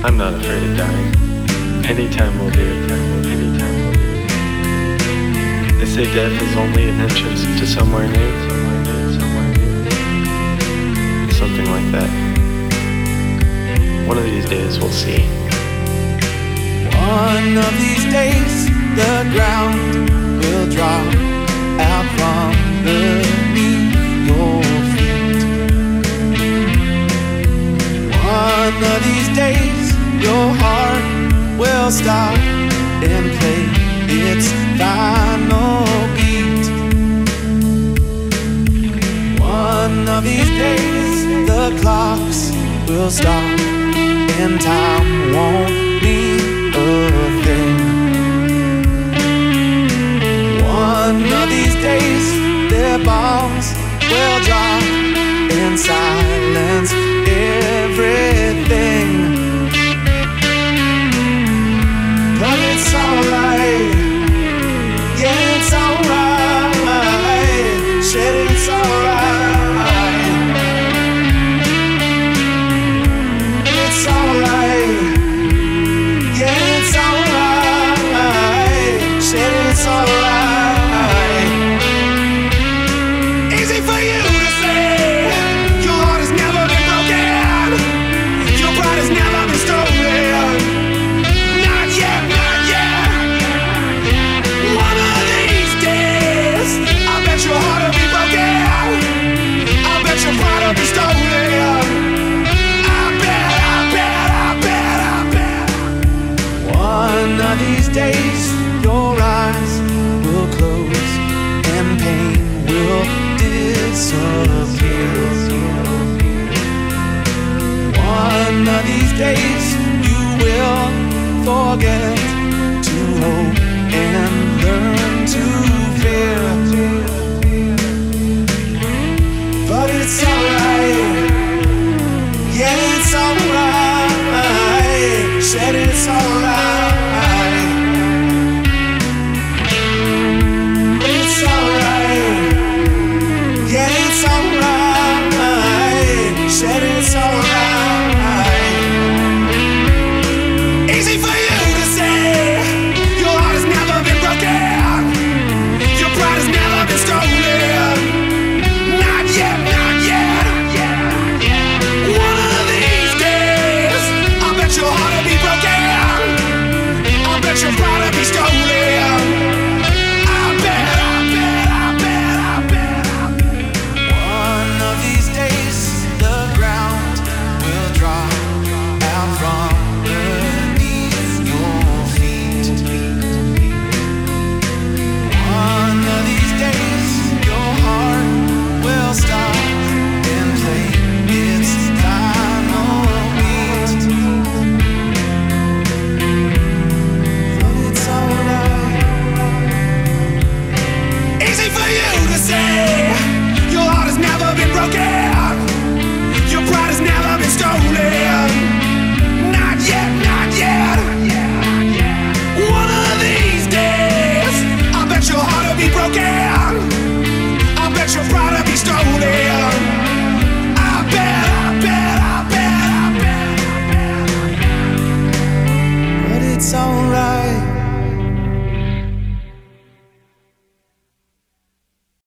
I'm not afraid of dying. Anytime will do. Anytime will do. They say death is only an entrance to somewhere new. Something like that. One of these days we'll see. One of these days the ground will drop out from beneath your feet. One of these days your heart will stop and play its final beat. One of these days the clocks will stop and time won't mean a thing. One of these days their bombs will drop and silence everything. But it's alright, yeah, it's alright, shit, it's alright. It's alright, yeah, it's alright, shit, it's alright. Easy for you to say, your heart has never been broken, your pride has never been stolen. Not yet, not yet. One of these days, I bet your heart will be broken, I bet your pride will be stolen. One of these days your eyes will close and pain will disappear. One of these days you will forget to hope and learn to fear. But it's alright, yeah, it's alright, said it's alright. It's alright, yeah, it's alright, said it's alright. Easy for you to say, your heart has never been broken, your pride has never been stolen. Not yet, not yet. One of these days, I bet your heart will be broken, I bet your pride will be stolen. I bet. One of these days, the ground will drop out from beneath your feet. One of these days, your heart will stop and play its final beat. But it's alright. Easy for you to say, your heart has never been broken, your pride has never been stolen. Not yet, not yet. One of these days, I bet your heart will be broken, I bet your pride will be stolen. I bet. But it's alright.